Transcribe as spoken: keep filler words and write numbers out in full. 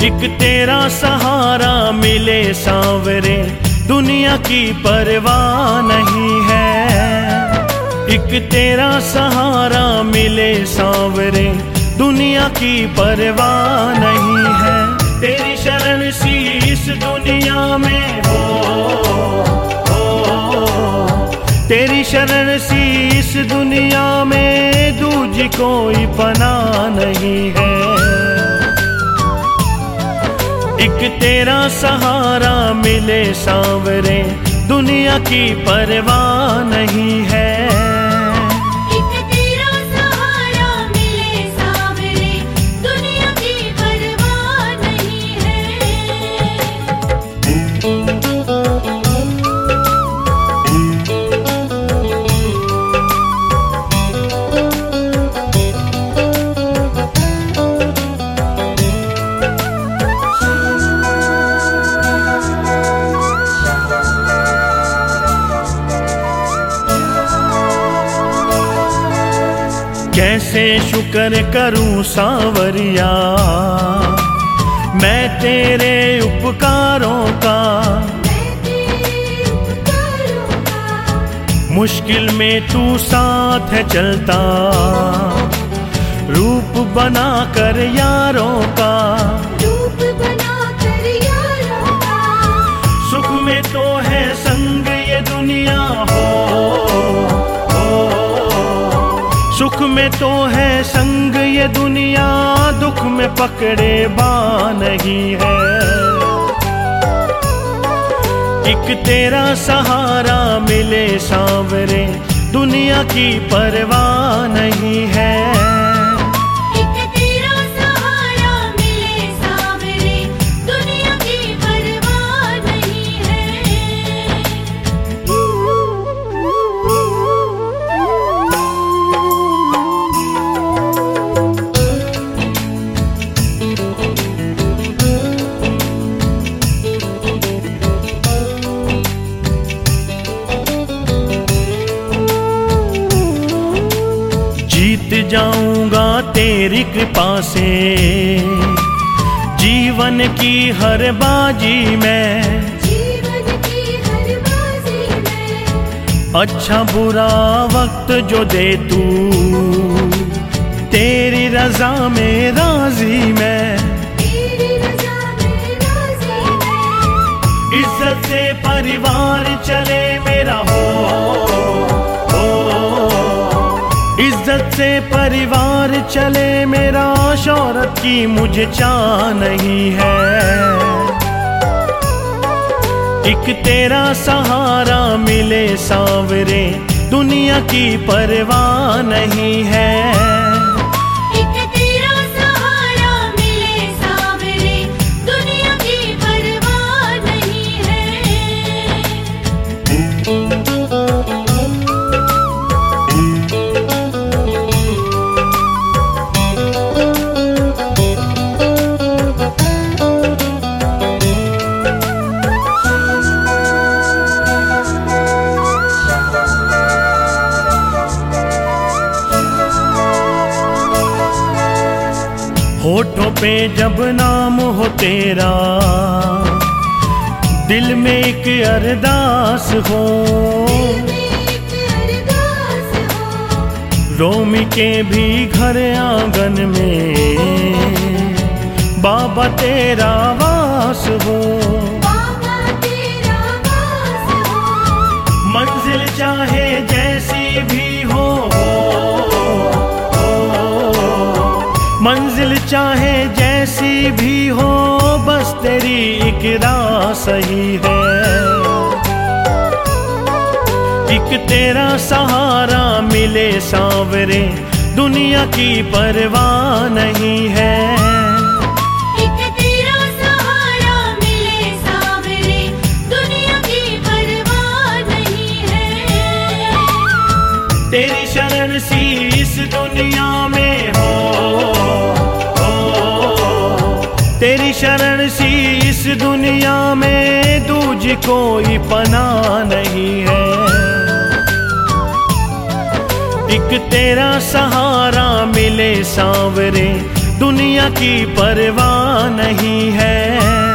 एक तेरा सहारा मिले सांवरे, दुनिया की परवाह नहीं है। एक तेरा सहारा मिले सांवरे, दुनिया की परवाह नहीं है। तेरी शरण सी इस दुनिया में हो, हो तेरी शरण सी इस दुनिया में दूजी कोई पनाह नहीं है। एक तेरा सहारा मिले सांवरे, दुनिया की परवाह नहीं है। एक तेरा सहारा मिले सांवरे, दुनिया की परवाह नहीं है। कैसे शुक्र करूं सांवरिया मैं तेरे उपकारों का, मैं तेरे उपकारों का। मुश्किल में तू साथ है चलता, रूप बना कर यारों का, रूप बना कर यारों का। सुख में तो है संग ये दुनिया हो, सुख में तो है संग ये दुनिया, दुख में पकड़े बाँ नहीं है। एक तेरा सहारा मिले सांवरे, दुनिया की परवाह नहीं है। एक तेरा सहारा मिले सांवरे, दुनिया की परवाह नहीं है। जीत जाऊंगा तेरी कृपा से जीवन की हर बाजी में, जीवन की हर बाजी में। अच्छा बुरा वक्त जो दे तू, तेरी रजा में राजी मैं। तेरी रजा में राजी मैं। इज्जत से परिवार चले मेरा हो, इज्जत से परिवार चले मेरा, शौहरत की मुझे चाह नहीं है। एक तेरा सहारा मिले सांवरे, दुनिया की परवाह नहीं है। एक तेरा सहारा मिले सांवरे, दुनिया की परवाह नहीं है। होठों पे जब नाम हो तेरा, दिल में एक अरदास हो, दिल में एक अरदास हो। रोमी के भी घर आंगन में बाबा तेरा वास हो। बाबा तेरा वास हो। मंजिल चाहे जैसी भी हो, मंजिल चाहे जैसी भी हो, बस तेरी एक राह सही है। एक तेरा सहारा मिले सांवरे, दुनिया की परवाह नहीं है। एक तेरा सहारा मिले सांवरे, दुनिया की परवाह नहीं है। तेरी शरण सी इस दुनिया में हो, तेरी शरण सी इस दुनिया में दूजी कोई पनाह नहीं है। एक तेरा सहारा मिले सांवरे, दुनिया की परवाह नहीं है।